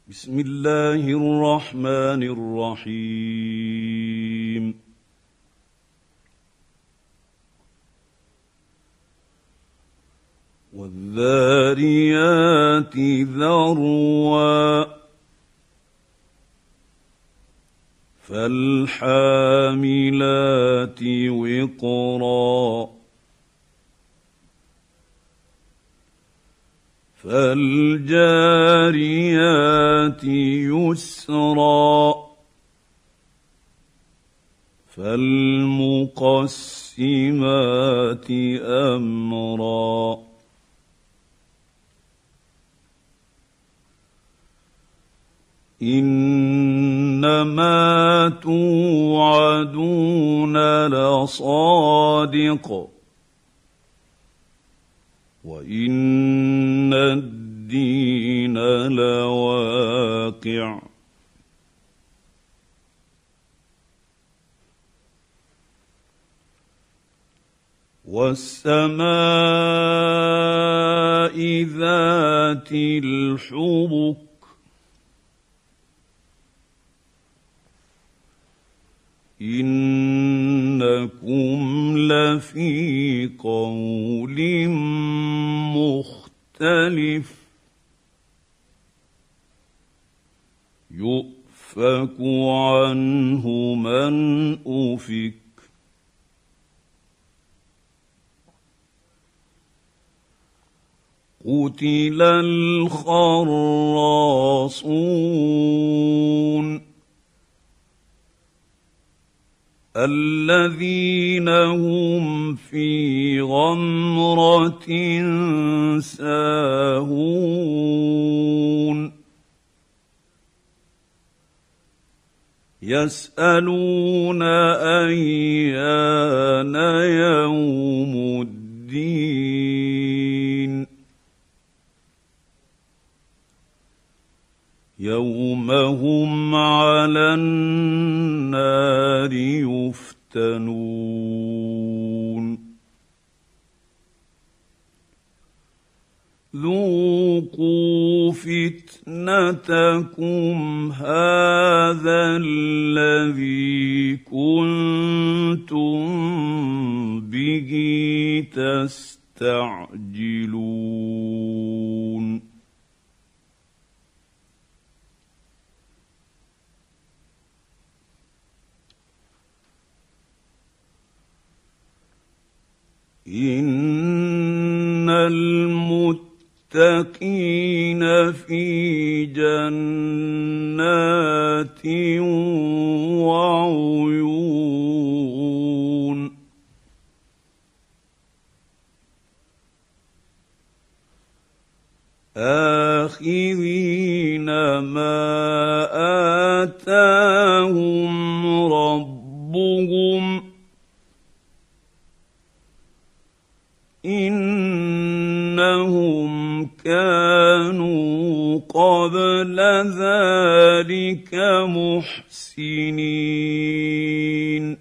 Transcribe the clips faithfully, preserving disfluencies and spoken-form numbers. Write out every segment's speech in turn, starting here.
بسم الله الرحمن الرحيم. والذاريات ذروا فالحاملات وقرا فالجاريات يسرا فالمقسمات أمرا إنما توعدون لصادق وإن الدين لواقع. والسماء ذات الحبك إنكم لفي قول مختلف يؤفك عنه من أفك قتل الخراصون الذين هم في غمرة ساهون يسألون أيان يوم الدين يوم هم على النار يفتنون ذوقوا فتنتكم هذا الذي كنتم به تستعجلون إن المتقين في جنات وعيون آخذين ما آتاهم ربهم إنهم كانوا قبل ذلك محسنين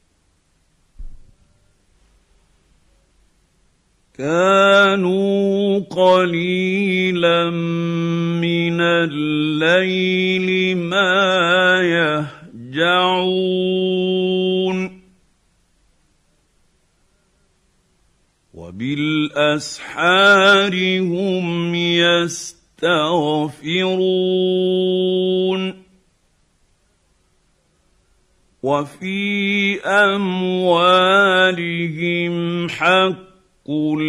كانوا قليلا من الليل ما يهجعون وبالأسحار هم يستغفرون وفي أموالهم حق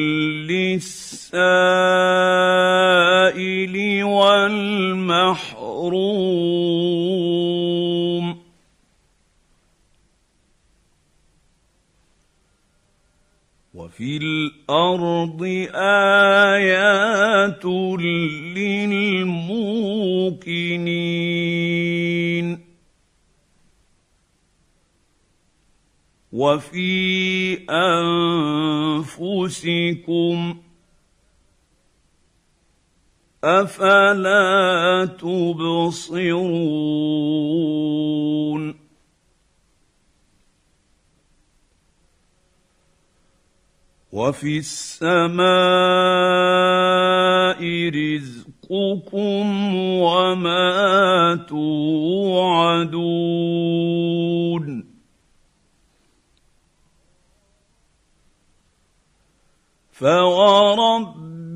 للسائل والمحروم وفي الأرض آيات للموقنين وفي أنفسكم أفلا تبصرون وفي السماء رزقكم رزقكم وما توعدون فورب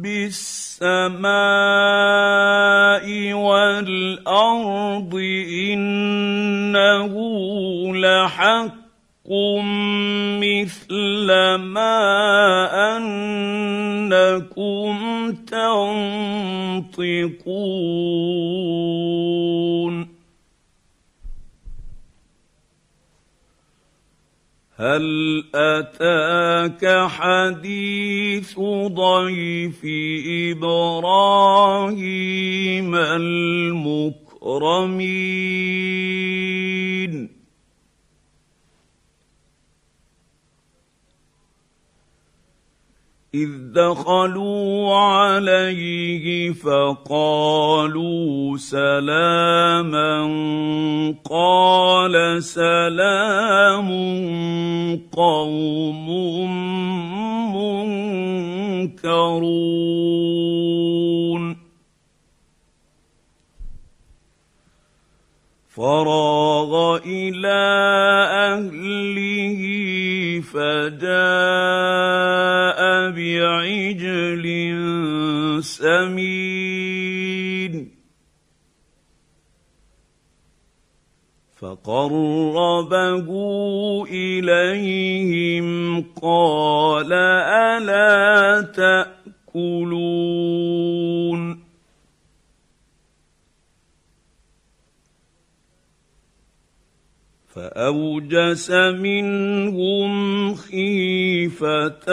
السماء والأرض إنه لحق مثل ما أنكم تنطقون هل أتاك حديث ضيف إبراهيم المكرمين إذ دخلوا عليه فقالوا سلاما قال سلام قوم منكرون فراغ إلى أهله فجاء بعجل سمين فقربه إليهم قال ألا تأكلون فأوجس منهم خيفة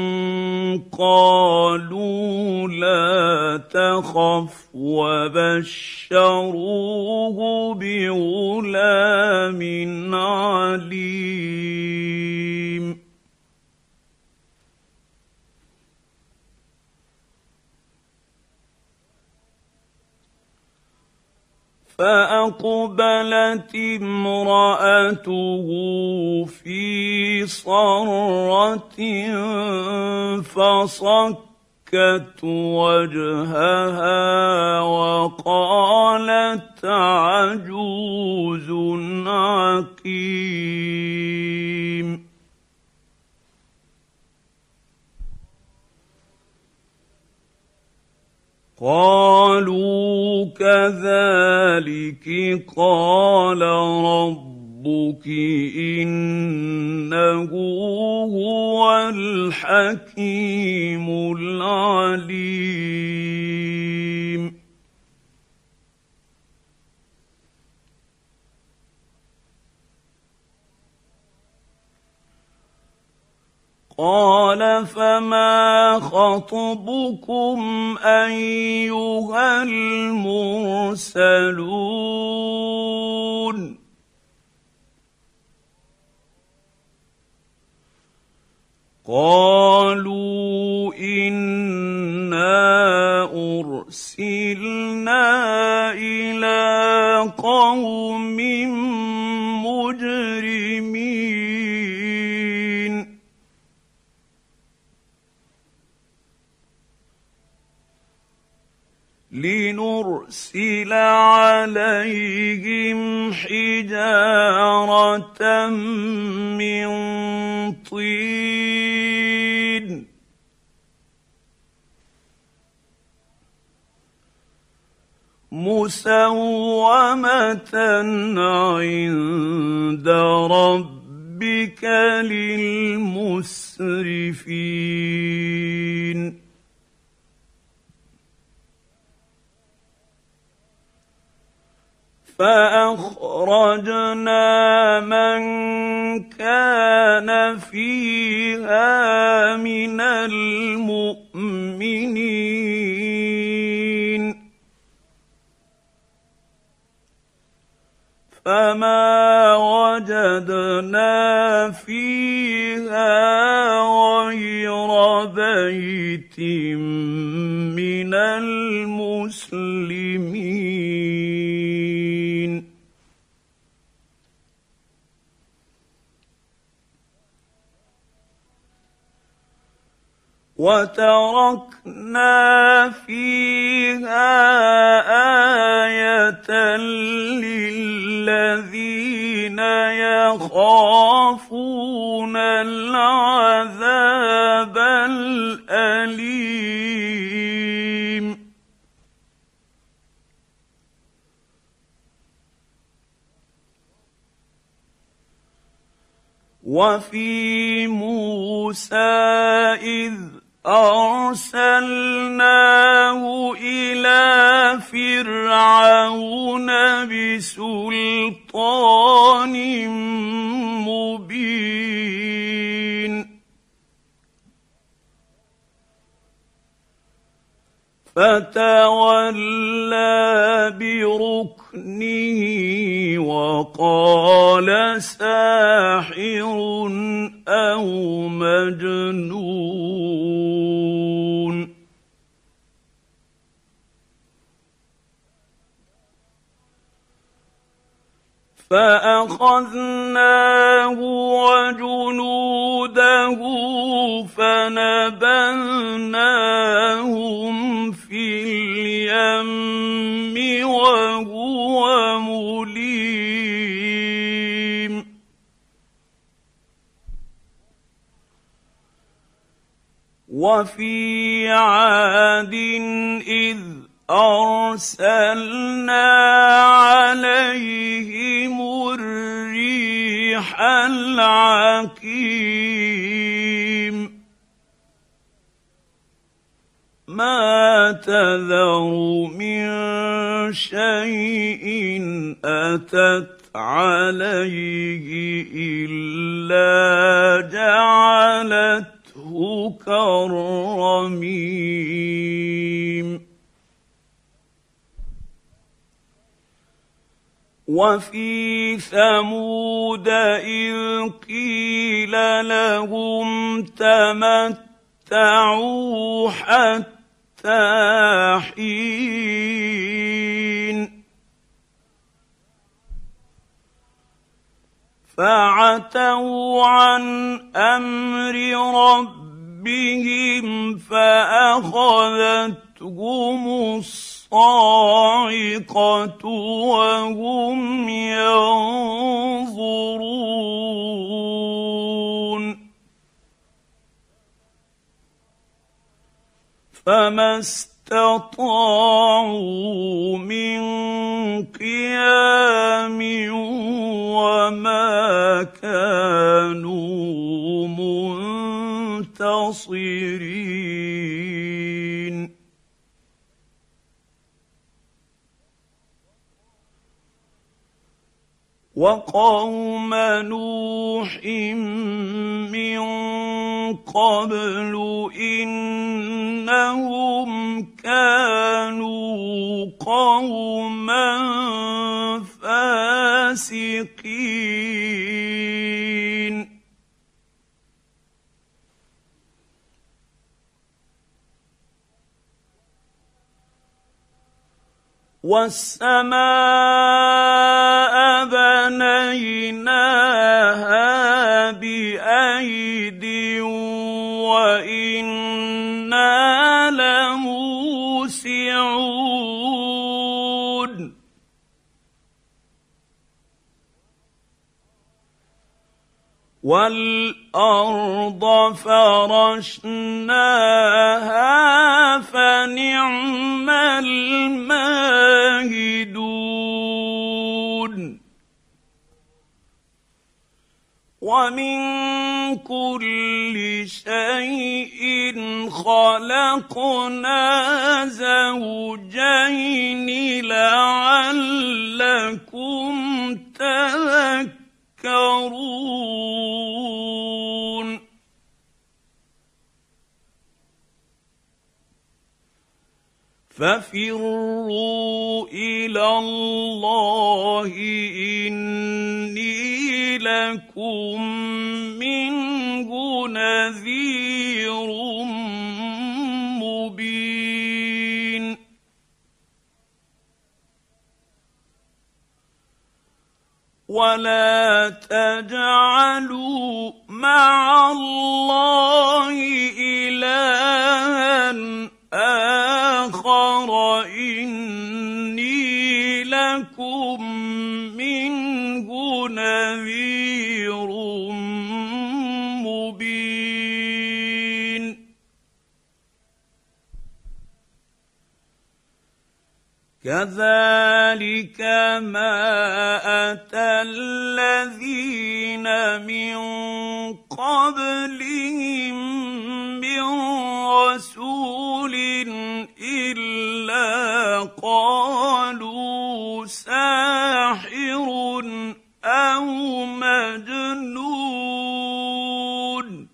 قالوا لا تخف وبشروه بغلام عليم فأقبلت امرأته في صرة فصكت وجهها وقالت عجوز عقيم قالوا كذلك قال ربك إنه هو الحكيم العليم قال فما خطبكم أيها المرسلون قالوا إنا أرسلنا إلى قوم مجرمين لنرسل عليهم حجارة من طين مسومة عند ربك للمسرفين فأخرجنا من كان فيها من المؤمنين فما وجدنا فيها غير بيت من المسلمين وتركنا فيها آية للذين يخافون العذاب الأليم وفي موسى إذ أرسلناه إلى فرعون بسلطان مبين فتولى بركنه وقال ساحر أو مجنون فأخذناه وجنوده فنبذناهم في اليم وهو مليم وفي عاد إذ أرسلنا عليهم الريح العقيم ما تذر من شيء أتت عليه إلا جعلته كالرميم وفي ثمود إذ قيل لهم تمتعوا حتى حين فعتوا عن أمر ربهم فأخذتهم الصاعقة وهم ينظرون فما استطاعوا من قيام وما كانوا منتصرين وقوم نوح من قبل إنهم كانوا قوما فاسقين والسماء بنيناها بأيد وإنا لموسعون والأرض فرشناها فنعم الماهدون ومن كل شيء خلقنا زوجين لعلكم تذكرون ففروا إلى الله إني لكم منه نذير مبين ولا تجعلوا مع الله إلها آخر إني لكم منه نذير مبين كذلك ما أتى الذين من قبلهم من رسول إلا قالوا ساحر أو مجنون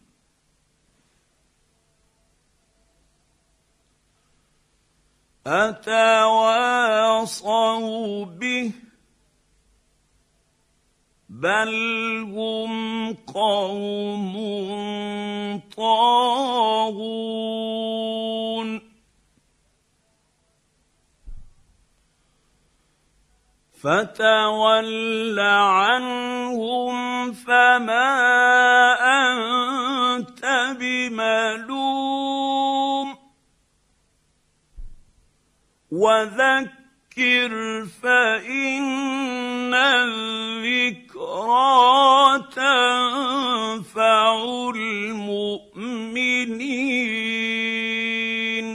أتواصوا به بل هم قوم طاغون فتول عنهم فما أنت بملوم وذكر فإن الذكرى تنفع المؤمنين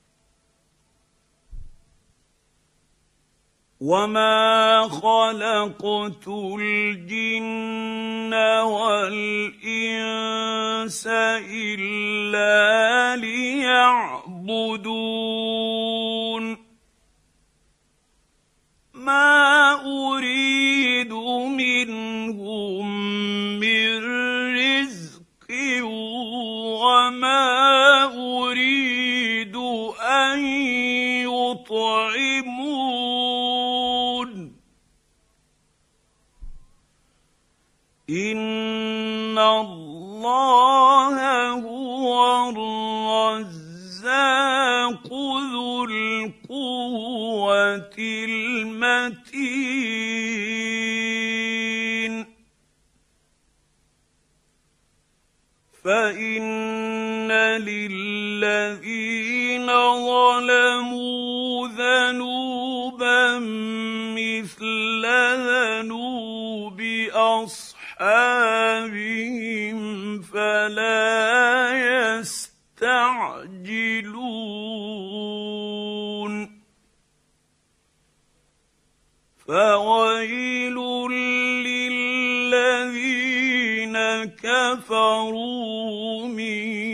وما خلقت الجن والإنس إلا ليعبدون ما أريد منهم من رزق وما أريد أن يطعمون إن الله هو الرزاق ذو القوة المتين فإن للذين ظلموا ذنوبا مثل ذنوب أصحابهم فلا يستعجلون فويل للذين كفروا من